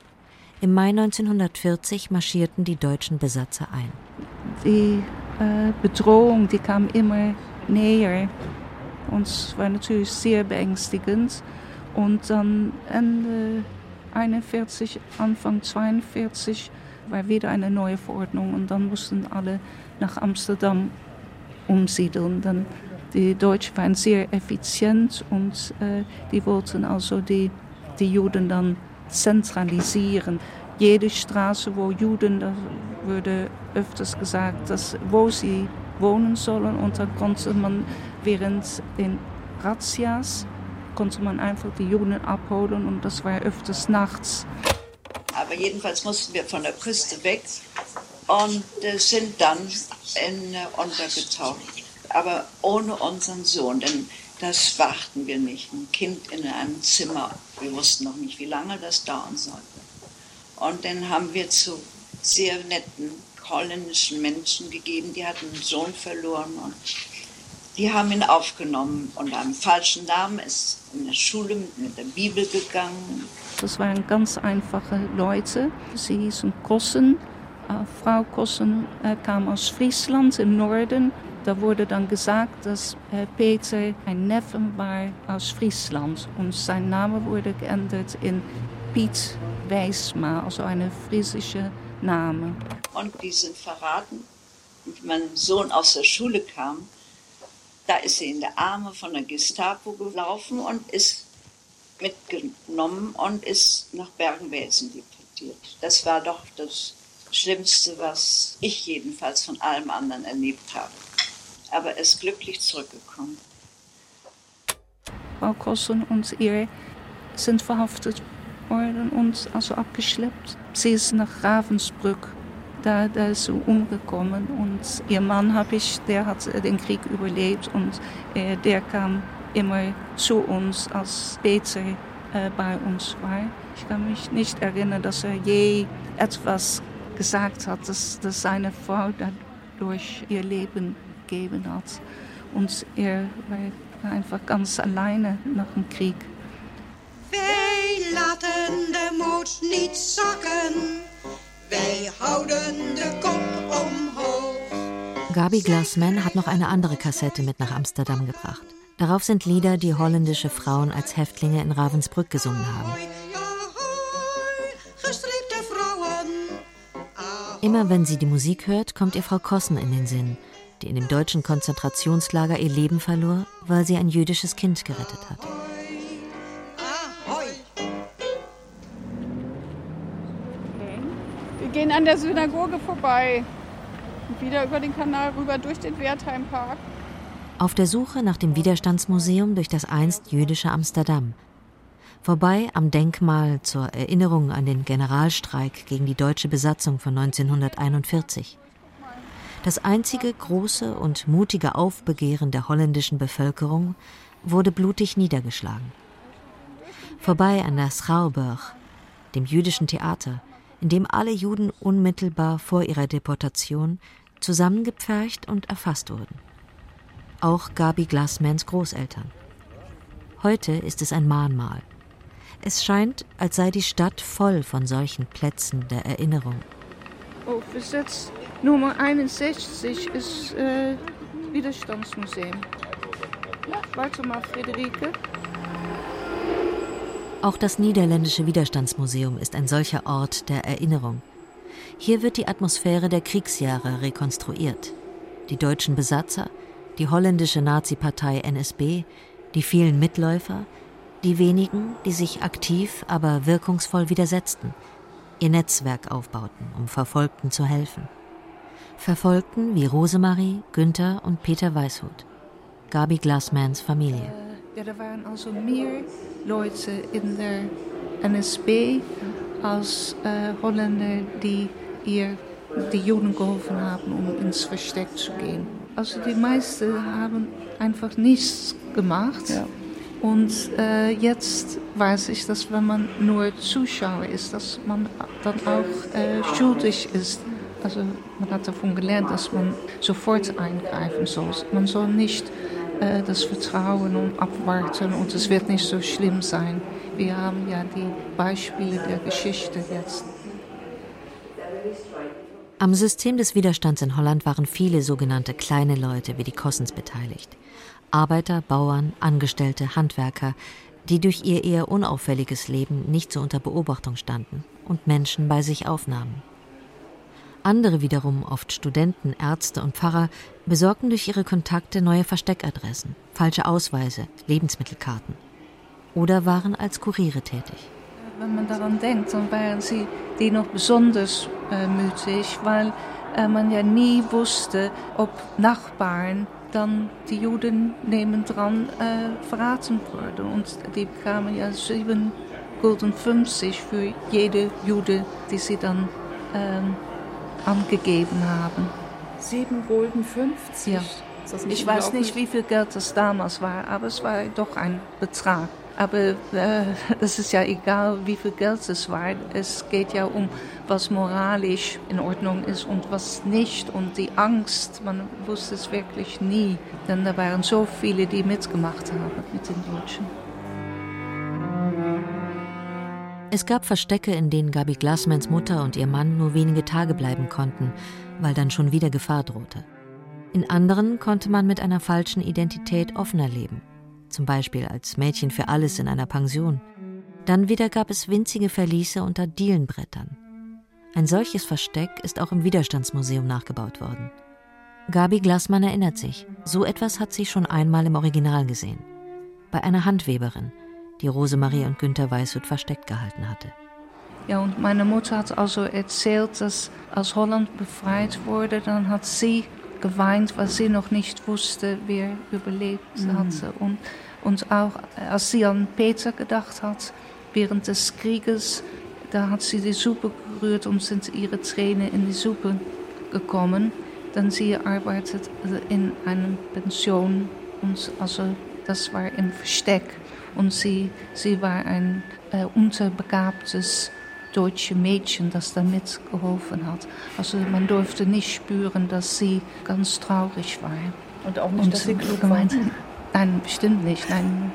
Im Mai neunzehnhundertvierzig marschierten die deutschen Besatzer ein. Die äh, Bedrohung, die kam immer näher. Und es war natürlich sehr beängstigend. Und dann Ende einundvierzig, Anfang zweiundvierzig war wieder eine neue Verordnung. Und dann mussten alle nach Amsterdam umsiedeln. Dann die Deutschen waren sehr effizient und äh, die wollten also die, die Juden dann zentralisieren. Jede Straße, wo Juden, da wurde öfters gesagt, dass, wo sie wohnen sollen. Und dann konnte man während den Razzias konnte man einfach die Juden abholen und das war öfters nachts. Aber jedenfalls mussten wir von der Küste weg und äh, sind dann in, äh, untergetaucht. Aber ohne unseren Sohn, denn das wagten wir nicht. Ein Kind in einem Zimmer, wir wussten noch nicht, wie lange das dauern sollte. Und dann haben wir zu sehr netten holländischen Menschen gegeben, die hatten einen Sohn verloren und Die haben ihn aufgenommen unter einem falschen Namen, ist in der Schule mit der Bibel gegangen. Das waren ganz einfache Leute. Sie hießen Kossen. Äh, Frau Kossen äh, kam aus Friesland im Norden. Da wurde dann gesagt, dass äh, Peter ein Neffe war aus Friesland. Und sein Name wurde geändert in Piet Wijsma, also eine friesische Name. Und die sind verraten. Und wenn mein Sohn aus der Schule kam, da ist sie in der Arme von der Gestapo gelaufen und ist mitgenommen und ist nach Bergen-Belsen deportiert. Das war doch das Schlimmste, was ich jedenfalls von allem anderen erlebt habe. Aber er ist glücklich zurückgekommen. Frau Kossen und ihr sind verhaftet worden und also abgeschleppt. Sie ist nach Ravensbrück. Da, da ist sie umgekommen und ihr Mann, hab ich, der hat den Krieg überlebt und äh, der kam immer zu uns, als Peter äh, bei uns war. Ich kann mich nicht erinnern, dass er je etwas gesagt hat, dass, dass seine Frau dadurch ihr Leben gegeben hat. Und er war einfach ganz alleine nach dem Krieg. Wij laten de moed niet zakken. Wij houden de kop omhoog. Gabi Glasman hat noch eine andere Kassette mit nach Amsterdam gebracht. Darauf sind Lieder, die holländische Frauen als Häftlinge in Ravensbrück gesungen haben. Immer wenn sie die Musik hört, kommt ihr Frau Kossen in den Sinn, die in dem deutschen Konzentrationslager ihr Leben verlor, weil sie ein jüdisches Kind gerettet hat. Wir gehen an der Synagoge vorbei und wieder über den Kanal rüber durch den Wertheimpark. Auf der Suche nach dem Widerstandsmuseum durch das einst jüdische Amsterdam. Vorbei am Denkmal zur Erinnerung an den Generalstreik gegen die deutsche Besatzung von neunzehnhunderteinundvierzig. Das einzige große und mutige Aufbegehren der holländischen Bevölkerung wurde blutig niedergeschlagen. Vorbei an der Schouwburg, dem jüdischen Theater, in dem alle Juden unmittelbar vor ihrer Deportation zusammengepfercht und erfasst wurden. Auch Gabi Glasmans Großeltern. Heute ist es ein Mahnmal. Es scheint, als sei die Stadt voll von solchen Plätzen der Erinnerung. Oh, Besitz Nummer einundsechzig ist äh, Widerstandsmuseum. Warte mal, Friederike. Auch das niederländische Widerstandsmuseum ist ein solcher Ort der Erinnerung. Hier wird die Atmosphäre der Kriegsjahre rekonstruiert. Die deutschen Besatzer, die holländische Nazi-Partei N S B, die vielen Mitläufer, die wenigen, die sich aktiv, aber wirkungsvoll widersetzten, ihr Netzwerk aufbauten, um Verfolgten zu helfen. Verfolgten wie Rosemarie, Günther und Peter Weishut, Gabi Glasmans Familie. Ja, da waren also mehr Leute in der N S B als äh, Holländer, die ihr die Juden geholfen haben, um ins Versteck zu gehen. Also die meisten haben einfach nichts gemacht. Ja. Und äh, jetzt weiß ich, dass wenn man nur Zuschauer ist, dass man dann auch äh, schuldig ist. Also man hat davon gelernt, dass man sofort eingreifen soll. Man soll nicht äh, das Vertrauen und abwarten und es wird nicht so schlimm sein. Wir haben ja die Beispiele der Geschichte jetzt. Am System des Widerstands in Holland waren viele sogenannte kleine Leute wie die Kossens beteiligt. Arbeiter, Bauern, Angestellte, Handwerker, die durch ihr eher unauffälliges Leben nicht so unter Beobachtung standen und Menschen bei sich aufnahmen. Andere wiederum, oft Studenten, Ärzte und Pfarrer, besorgten durch ihre Kontakte neue Versteckadressen, falsche Ausweise, Lebensmittelkarten oder waren als Kuriere tätig. Wenn man daran denkt, dann waren sie die noch besonders äh, mutig, weil äh, man ja nie wusste, ob Nachbarn dann die Juden nebendran äh, verraten wurden. Und die bekamen ja sieben Gulden fünfzig für jede Jude, die sie dann ähm, angegeben haben. sieben Gulden fünfzig? Ja. Ich weiß nicht, wie viel Geld das damals war, aber es war doch ein Betrag. Aber äh, es ist ja egal, wie viel Geld es war. Es geht ja um, was moralisch in Ordnung ist und was nicht. Und die Angst, man wusste es wirklich nie. Denn da waren so viele, die mitgemacht haben mit den Deutschen. Es gab Verstecke, in denen Gabi Glasmans Mutter und ihr Mann nur wenige Tage bleiben konnten, weil dann schon wieder Gefahr drohte. In anderen konnte man mit einer falschen Identität offener leben. Zum Beispiel als Mädchen für alles in einer Pension. Dann wieder gab es winzige Verliese unter Dielenbrettern. Ein solches Versteck ist auch im Widerstandsmuseum nachgebaut worden. Gabi Glasman erinnert sich, so etwas hat sie schon einmal im Original gesehen. Bei einer Handweberin, die Rosemarie und Günter Weishut versteckt gehalten hatte. Ja, und meine Mutter hat also erzählt, dass als Holland befreit wurde, dann hat sie geweint, weil sie noch nicht wusste, wer überlebt mhm. hatte. Und, und auch als sie an Peter gedacht hat, während des Krieges, da hat sie die Suppe gerührt und sind ihre Tränen in die Suppe gekommen. Denn sie arbeitet in einer Pension und also das war im Versteck. Und sie, sie war ein äh, unterbegabtes deutsche Mädchen, das da mitgeholfen hat. Also man durfte nicht spüren, dass sie ganz traurig war. Und auch nicht, und dass sie klug gemeint, war? Nein, bestimmt nicht. Nein.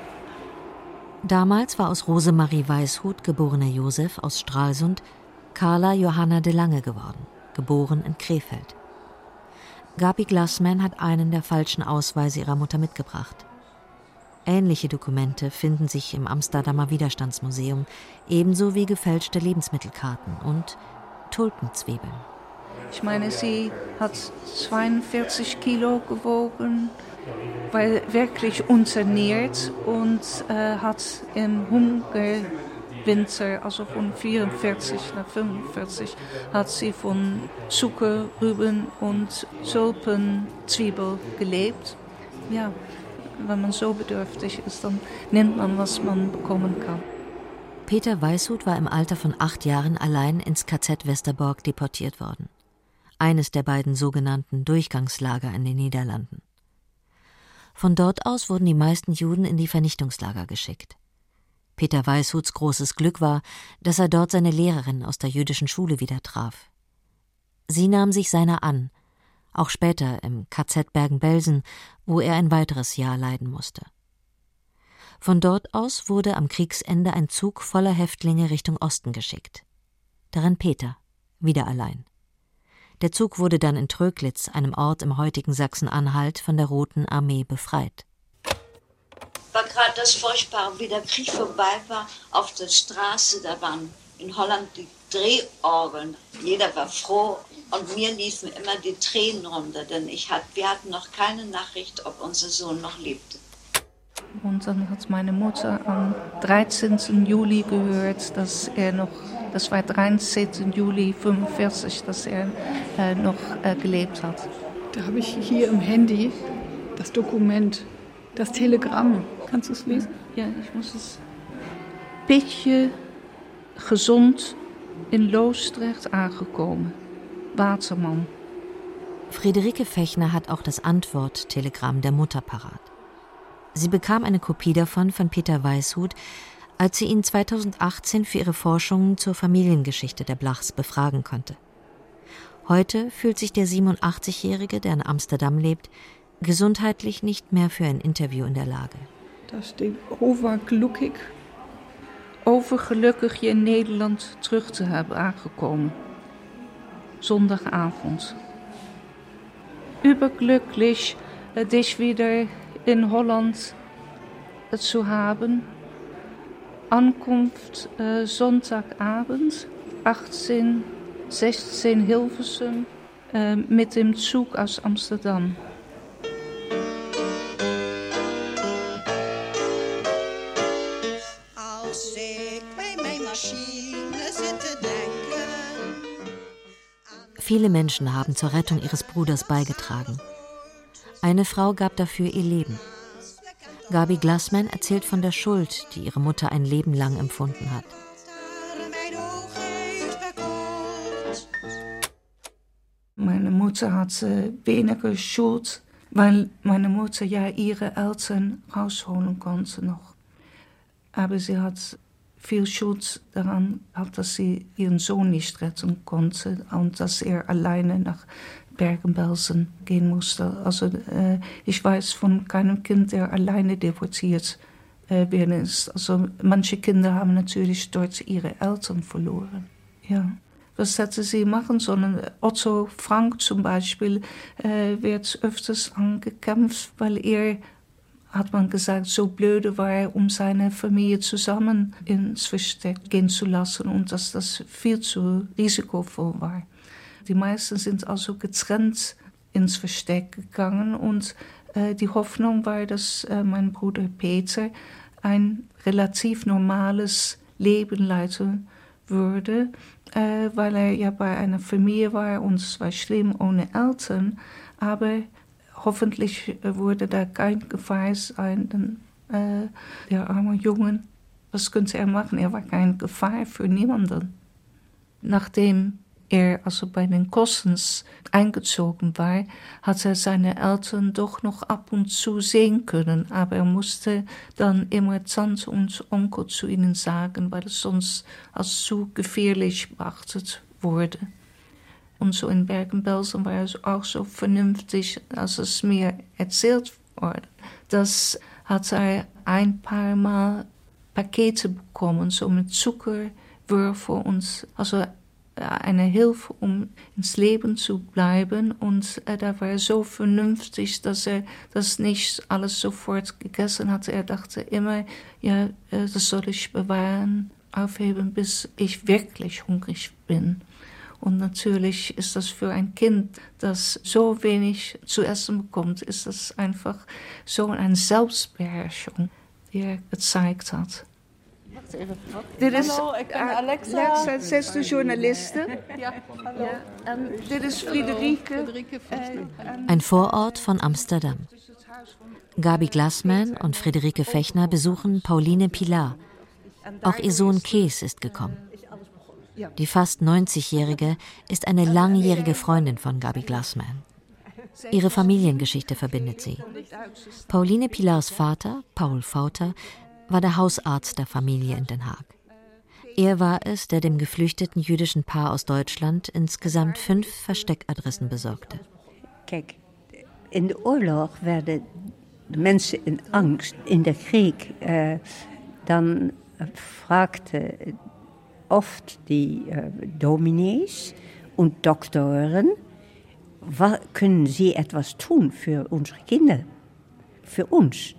Damals war aus Rosemarie Weishut, geborener Josef aus Stralsund, Carla Johanna de Lange geworden, geboren in Krefeld. Gabi Glasman hat einen der falschen Ausweise ihrer Mutter mitgebracht. Ähnliche Dokumente finden sich im Amsterdamer Widerstandsmuseum, ebenso wie gefälschte Lebensmittelkarten und Tulpenzwiebeln. Ich meine, sie hat zweiundvierzig Kilo gewogen, war wirklich unterernährt und äh, hat im Hungerwinter, also von vierundvierzig nach fünfundvierzig, hat sie von Zucker, Rüben und Tulpenzwiebel gelebt. Ja. Wenn man so bedürftig ist, dann nimmt man, was man bekommen kann. Peter Weishut war im Alter von acht Jahren allein ins K Z Westerbork deportiert worden. Eines der beiden sogenannten Durchgangslager in den Niederlanden. Von dort aus wurden die meisten Juden in die Vernichtungslager geschickt. Peter Weishuts großes Glück war, dass er dort seine Lehrerin aus der jüdischen Schule wieder traf. Sie nahm sich seiner an, auch später im K Z Bergen-Belsen, wo er ein weiteres Jahr leiden musste. Von dort aus wurde am Kriegsende ein Zug voller Häftlinge Richtung Osten geschickt. Darin Peter, wieder allein. Der Zug wurde dann in Tröglitz, einem Ort im heutigen Sachsen-Anhalt, von der Roten Armee befreit. War gerade das Furchtbare, wie der Krieg vorbei war, auf der Straße, da waren in Holland die Drehorgeln. Jeder war froh und mir liefen immer die Tränen runter, denn ich hat, wir hatten noch keine Nachricht, ob unser Sohn noch lebte. Und dann hat meine Mutter am dreizehnten Juli gehört, dass er noch, das war dreizehnten Juli fünfundvierzig, dass er äh, noch äh, gelebt hat. Da habe ich hier im Handy das Dokument, das Telegramm. Kannst du es lesen? Ja, ich muss es. Pietje, gezond, in Loosdrecht aangekomen. Waterman. Friederike Fechner hat auch das Antwort-Telegramm der Mutter parat. Sie bekam eine Kopie davon von Peter Weishut, als sie ihn zweitausendachtzehn für ihre Forschungen zur Familiengeschichte der Blachs befragen konnte. Heute fühlt sich der siebenundachtzigjährige, der in Amsterdam lebt, gesundheitlich nicht mehr für ein Interview in der Lage. Da steht overgelukkig. Overgelukkig je in Nederland terug te hebben aangekomen. Zondagavond. Überglücklich, dich wieder in Holland zu haben. Ankunft äh, Sonntagabend, achtzehn sechzehn Hilversum, äh, mit dem Zug aus Amsterdam. Als ik bij mijn machine zit te denken. Viele Menschen haben zur Rettung ihres Bruders beigetragen. Eine Frau gab dafür ihr Leben. Gabi Glasman erzählt von der Schuld, die ihre Mutter ein Leben lang empfunden hat. Meine Mutter hatte weniger Schuld, weil meine Mutter ja ihre Eltern rausholen konnte noch. aber sie hat viel Schuld daran gehabt, dass sie ihren Sohn nicht retten konnte und dass er alleine nach Bergen-Belsen gehen musste. Also äh, ich weiß von keinem Kind, der alleine deportiert äh, werden ist. Also manche Kinder haben natürlich dort ihre Eltern verloren. Ja. Was hätte sie machen sollen? Otto Frank zum Beispiel äh, wird öfters angekämpft, weil er, hat man gesagt, so blöde war, um seine Familie zusammen ins Versteck gehen zu lassen und dass das viel zu risikovoll war. Die meisten sind also getrennt ins Versteck gegangen und äh, die Hoffnung war, dass äh, mein Bruder Peter ein relativ normales Leben leiten würde, äh, weil er ja bei einer Familie war und es war schlimm ohne Eltern, aber hoffentlich äh, wurde da kein Gefahr sein, denn äh, der arme Junge, was könnte er machen? Er war keine Gefahr für niemanden. Nachdem er also bei den Kostens eingezogen war, hat er seine Eltern doch noch ab und zu sehen können, aber er musste dann immer Tante und Onkel zu ihnen sagen, weil es sonst als zu gefährlich beachtet wurde. Und so in Bergen-Belsen war er auch so vernünftig, als es mir erzählt wurde. Das hat er ein paar Mal Pakete bekommen, so mit Zuckerwürfel und also eine Hilfe, um ins Leben zu bleiben. Und äh, da war er so vernünftig, dass er das nicht alles sofort gegessen hatte. Er dachte immer, ja, äh, das soll ich bewahren, aufheben, bis ich wirklich hungrig bin. Und natürlich ist das für ein Kind, das so wenig zu essen bekommt, ist das einfach so eine Selbstbeherrschung, die er gezeigt hat. Dit is hallo, ik ben Alexa. Alexa, zesde journaliste. Ja, hallo. Ja, en dit is Friederike. Ein Vorort von Amsterdam. Gabi Glasman und Friederike Fechner besuchen Pauline Pilar. Auch ihr Sohn Kees ist gekommen. Die fast neunzigjährige ist eine langjährige Freundin von Gabi Glasman. Ihre Familiengeschichte verbindet sie. Pauline Pilars Vater, Paul Fauter, war der Hausarzt der Familie in Den Haag. Er war es, der dem geflüchteten jüdischen Paar aus Deutschland insgesamt fünf Versteckadressen besorgte. Kijk, in de oorlog werden de mensen in angst. In de Krieg, äh, dan fragte oft die äh, Dominees und Doktoren, was, können sie etwas tun für unsere Kinder, für uns?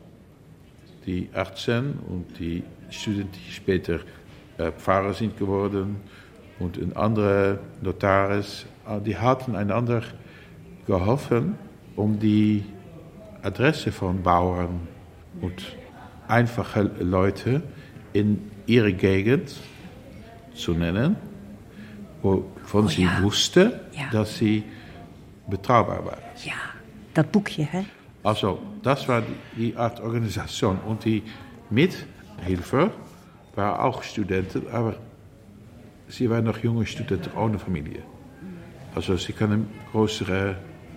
Die achtzehn und die Studenten, die später äh, Pfarrer sind geworden und ein anderer Notaris, die hatten einander geholfen, um die Adresse von Bauern und einfache Leute in ihre Gegend zu nennen, wovon oh, sie ja. wussten, ja. dass sie betrouwbaar waren. Ja, das Buchje, hè? Also, das war die Art Organisation. Und die Mithilfe waren auch Studenten, aber sie waren noch junge Studenten ohne Familie. Also, sie können größere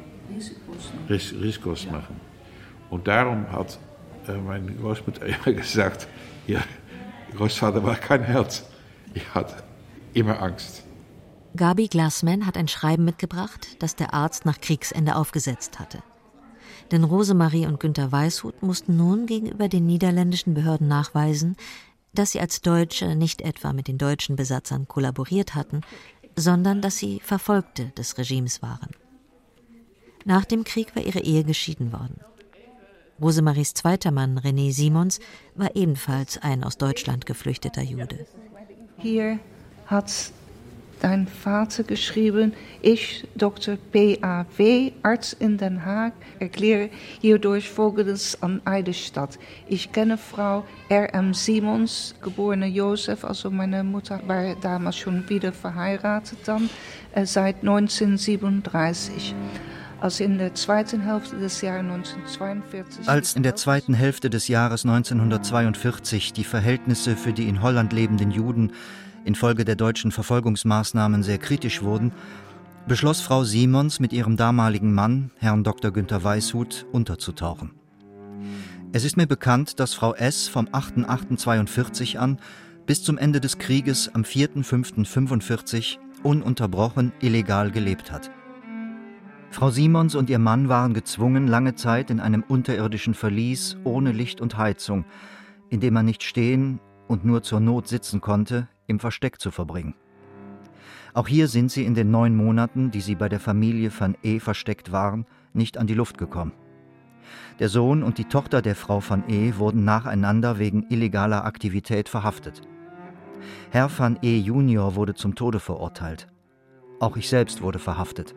Ris- Risikos machen. Und darum hat äh, meine Großmutter immer gesagt, ja, Großvater war kein Held. Ich hatte immer Angst. Gabi Glasman hat ein Schreiben mitgebracht, das der Arzt nach Kriegsende aufgesetzt hatte. Denn Rosemarie und Günter Weishut mussten nun gegenüber den niederländischen Behörden nachweisen, dass sie als Deutsche nicht etwa mit den deutschen Besatzern kollaboriert hatten, sondern dass sie Verfolgte des Regimes waren. Nach dem Krieg war ihre Ehe geschieden worden. Rosemaries zweiter Mann, René Simons, war ebenfalls ein aus Deutschland geflüchteter Jude. Hier hat dein Vater geschrieben, ich, Doktor P A W, Arzt in Den Haag, erkläre hierdurch Folgendes an Eidelstadt. Ich kenne Frau R M Simons, geborene Josef, also meine Mutter war damals schon wieder verheiratet dann, äh, seit neunzehnhundertsiebenunddreißig. Als in der zweiten Hälfte des Jahres neunzehnhundertzweiundvierzig... Als in der zweiten Hälfte des Jahres neunzehnhundertzweiundvierzig die Verhältnisse für die in Holland lebenden Juden infolge der deutschen Verfolgungsmaßnahmen sehr kritisch wurden, beschloss Frau Simons mit ihrem damaligen Mann, Herrn Doktor Günter Weishut, unterzutauchen. Es ist mir bekannt, dass Frau S. vom achter achter zweiundvierzig an bis zum Ende des Krieges am vierter fünfter fünfundvierzig ununterbrochen illegal gelebt hat. Frau Simons und ihr Mann waren gezwungen, lange Zeit in einem unterirdischen Verlies ohne Licht und Heizung, in dem man nicht stehen und nur zur Not sitzen konnte, im Versteck zu verbringen. Auch hier sind sie in den neun Monaten, die sie bei der Familie van E. versteckt waren, nicht an die Luft gekommen. Der Sohn und die Tochter der Frau van E. wurden nacheinander wegen illegaler Aktivität verhaftet. Herr van E. Junior wurde zum Tode verurteilt. Auch ich selbst wurde verhaftet.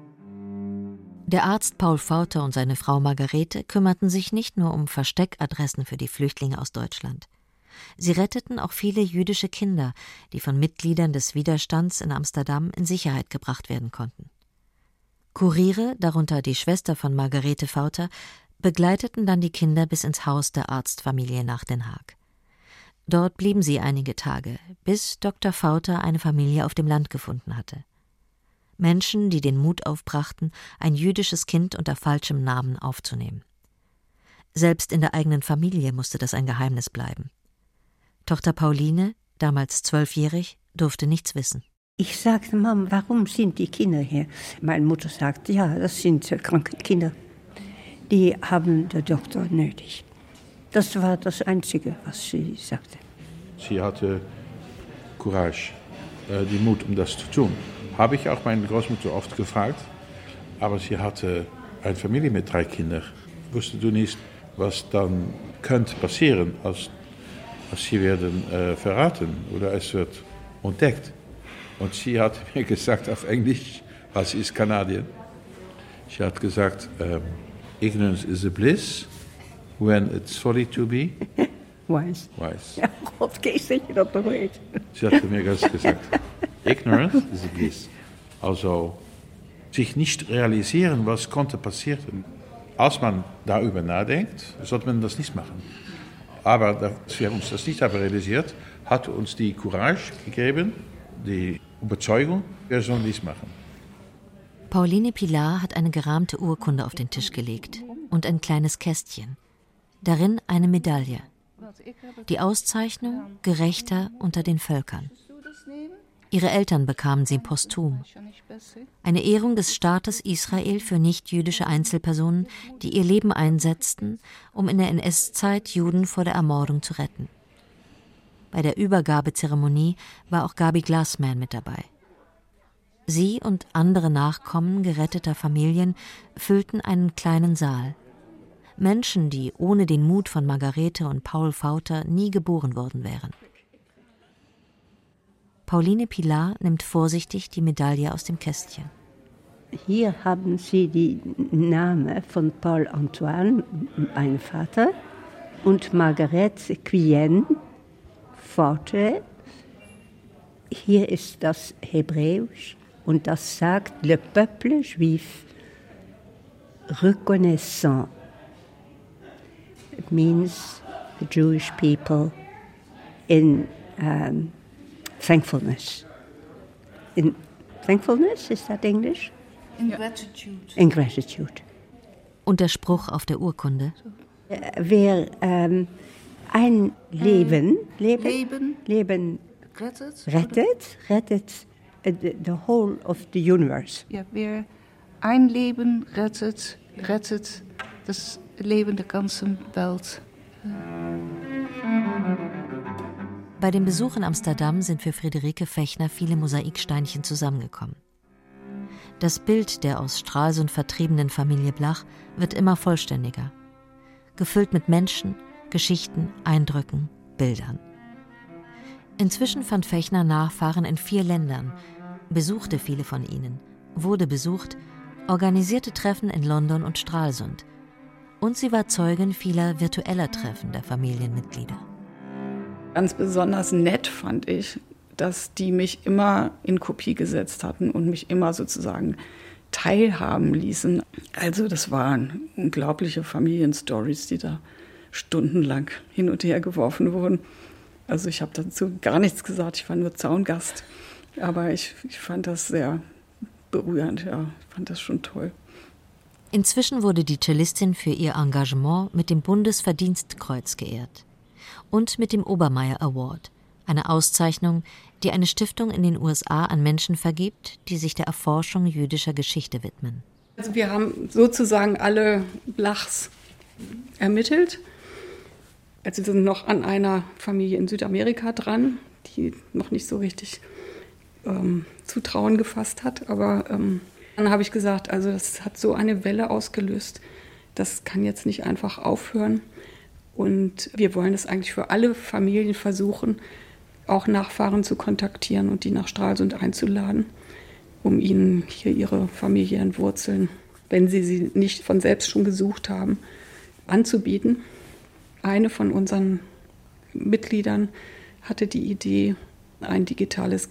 Der Arzt Paul Fauter und seine Frau Margarete kümmerten sich nicht nur um Versteckadressen für die Flüchtlinge aus Deutschland. Sie retteten auch viele jüdische Kinder, die von Mitgliedern des Widerstands in Amsterdam in Sicherheit gebracht werden konnten. Kuriere, darunter die Schwester von Margarete Fauter, begleiteten dann die Kinder bis ins Haus der Arztfamilie nach Den Haag. Dort blieben sie einige Tage, bis Doktor Fauter eine Familie auf dem Land gefunden hatte. Menschen, die den Mut aufbrachten, ein jüdisches Kind unter falschem Namen aufzunehmen. Selbst in der eigenen Familie musste das ein Geheimnis bleiben. Tochter Pauline, damals zwölfjährig, durfte nichts wissen. Ich sagte, Mama, warum sind die Kinder hier? Meine Mutter sagte, ja, das sind kranke Kinder. Die haben den Doktor nötig. Das war das Einzige, was sie sagte. Sie hatte Courage, den Mut, um das zu tun. Habe ich auch meine Großmutter oft gefragt. Aber sie hatte eine Familie mit drei Kindern. Wusste du nicht, was dann könnte passieren, als, als sie werden äh, verraten oder es wird entdeckt. Und sie hat mir gesagt auf Englisch, weil sie ist Kanadierin, sie hat gesagt, um, ignorance is a bliss when it's folly to be wise. wise. Ja, Gott, Kees, dat je dat nog weet. Sie hat mir das gesagt. Ignorance is a bliss. Also sich nicht realisieren, was konnte passieren. Als man darüber nachdenkt, sollte man das nicht machen. Aber dass wir uns das nicht haben realisiert, hat uns die Courage gegeben, die Überzeugung, wir sollen dies machen. Pauline Pilar hat eine gerahmte Urkunde auf den Tisch gelegt und ein kleines Kästchen. Darin eine Medaille. Die Auszeichnung Gerechter unter den Völkern. Ihre Eltern bekamen sie posthum. Eine Ehrung des Staates Israel für nichtjüdische Einzelpersonen, die ihr Leben einsetzten, um in der N S-Zeit Juden vor der Ermordung zu retten. Bei der Übergabezeremonie war auch Gabi Glassman mit dabei. Sie und andere Nachkommen geretteter Familien füllten einen kleinen Saal. Menschen, die ohne den Mut von Margarete und Paul Fauter nie geboren worden wären. Pauline Pilar nimmt vorsichtig die Medaille aus dem Kästchen. Hier haben Sie die Namen von Paul Antoine, mein Vater, und Margarete Quyen, Vater. Hier ist das Hebräisch und das sagt Le peuple juif reconnaissant. It means the Jewish people in um, thankfulness. In thankfulness, is that English? In gratitude. In gratitude. Und der Spruch auf der Urkunde? Wer ähm, ein Leben, Leben, Leben, Leben rettet, rettet, rettet uh, the, the whole of the universe. Ja, wer ein Leben rettet, rettet das Leben der ganzen Welt. Bei dem Besuch in Amsterdam sind für Friederike Fechner viele Mosaiksteinchen zusammengekommen. Das Bild der aus Stralsund vertriebenen Familie Blach wird immer vollständiger. Gefüllt mit Menschen, Geschichten, Eindrücken, Bildern. Inzwischen fand Fechner Nachfahren in vier Ländern, besuchte viele von ihnen, wurde besucht, organisierte Treffen in London und Stralsund. Und sie war Zeugin vieler virtueller Treffen der Familienmitglieder. Ganz besonders nett fand ich, dass die mich immer in Kopie gesetzt hatten und mich immer sozusagen teilhaben ließen. Also das waren unglaubliche Familienstories, die da stundenlang hin und her geworfen wurden. Also ich habe dazu gar nichts gesagt, ich war nur Zaungast. Aber ich, ich fand das sehr berührend, ja, ich fand das schon toll. Inzwischen wurde die Cellistin für ihr Engagement mit dem Bundesverdienstkreuz geehrt und mit dem Obermeier Award, eine Auszeichnung, die eine Stiftung in den U S A an Menschen vergibt, die sich der Erforschung jüdischer Geschichte widmen. Also wir haben sozusagen alle Blachs ermittelt. Also wir sind noch an einer Familie in Südamerika dran, die noch nicht so richtig ähm, Zutrauen gefasst hat. Aber ähm, dann habe ich gesagt, also das hat so eine Welle ausgelöst, das kann jetzt nicht einfach aufhören. Und wir wollen es eigentlich für alle Familien versuchen, auch Nachfahren zu kontaktieren und die nach Stralsund einzuladen, um ihnen hier ihre familiären Wurzeln, wenn sie sie nicht von selbst schon gesucht haben, anzubieten. Eine von unseren Mitgliedern hatte die Idee, ein digitales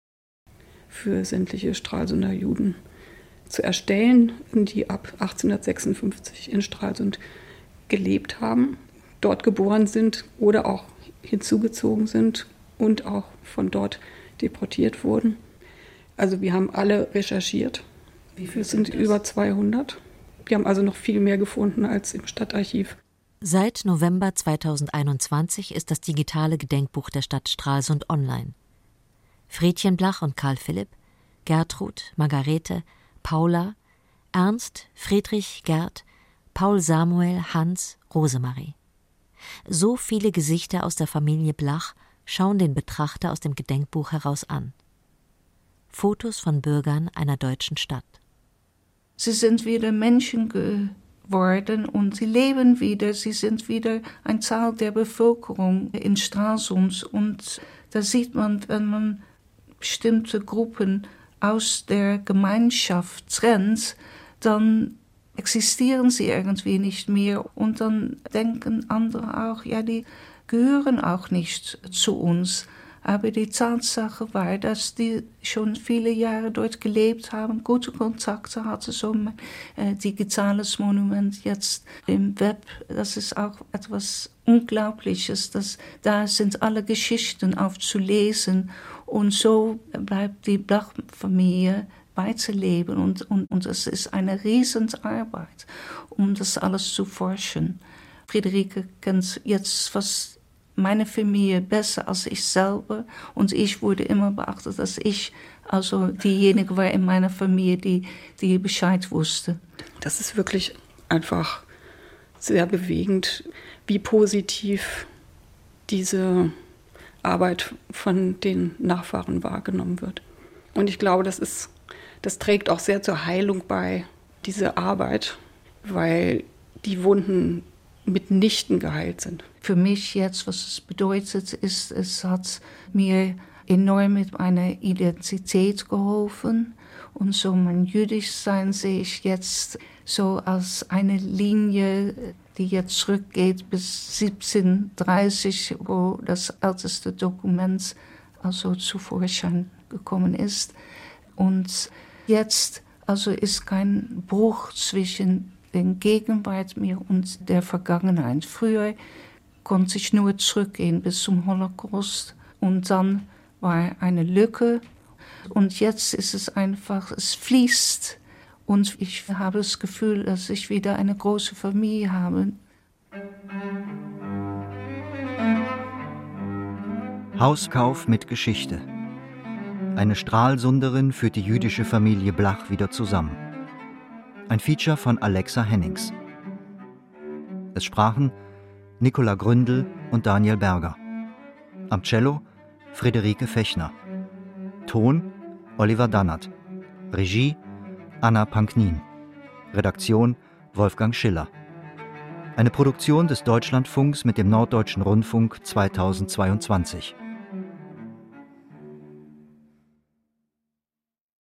für sämtliche Stralsunder Juden zu erstellen, die ab achtzehnhundertsechsundfünfzig in Stralsund gelebt haben, dort geboren sind oder auch hinzugezogen sind und auch von dort deportiert wurden. Also wir haben alle recherchiert. Wie viel sind es? Über zweihundert. Wir haben also noch viel mehr gefunden als im Stadtarchiv. Seit November zweitausendeinundzwanzig ist das digitale Gedenkbuch der Stadt Stralsund online. Friedchen Blach und Karl Philipp, Gertrud, Margarete, Paula, Ernst, Friedrich, Gerd, Paul Samuel, Hans, Rosemarie. So viele Gesichter aus der Familie Blach schauen den Betrachter aus dem Gedenkbuch heraus an. Fotos von Bürgern einer deutschen Stadt. Sie sind wieder Menschen geworden und sie leben wieder. Sie sind wieder ein Teil der Bevölkerung in Stralsund. Und da sieht man, wenn man bestimmte Gruppen aus der Gemeinschaft trennt, dann existieren sie irgendwie nicht mehr. Und dann denken andere auch, ja, die gehören auch nicht zu uns. Aber die Tatsache war, dass die schon viele Jahre dort gelebt haben, gute Kontakte hatten, so ein äh, digitales Monument jetzt im Web. Das ist auch etwas Unglaubliches, dass da sind alle Geschichten aufzulesen. Und so bleibt die Blach-Familie weiterleben. Und, und, und es ist eine Riesenarbeit, um das alles zu forschen. Friederike kennt jetzt fast meine Familie besser als ich selber. Und ich wurde immer beachtet, dass ich also diejenige war in meiner Familie, die, die Bescheid wusste. Das ist wirklich einfach sehr bewegend, wie positiv diese Arbeit von den Nachfahren wahrgenommen wird. Und ich glaube, das ist, das trägt auch sehr zur Heilung bei, diese Arbeit, weil die Wunden mitnichten geheilt sind. Für mich jetzt, was es bedeutet, ist, es hat mir enorm mit meiner Identität geholfen. Und so mein Jüdischsein sehe ich jetzt so als eine Linie, die jetzt zurückgeht bis siebzehnhundertdreißig, wo das älteste Dokument also zu Vorschein gekommen ist. Und jetzt also ist kein Bruch zwischen den Gegenwart mir und der Vergangenheit. Früher konnte ich nur zurückgehen bis zum Holocaust und dann war eine Lücke und jetzt ist es einfach, es fließt und ich habe das Gefühl, dass ich wieder eine große Familie habe. Hauskauf mit Geschichte. Eine Stralsunderin führt die jüdische Familie Blach wieder zusammen. Ein Feature von Alexa Hennings. Es sprachen Nicola Gründel und Daniel Berger. Am Cello Friederike Fechner. Ton Oliver Dannert. Regie Anna Panknin. Redaktion Wolfgang Schiller. Eine Produktion des Deutschlandfunks mit dem Norddeutschen Rundfunk zweitausendzweiundzwanzig.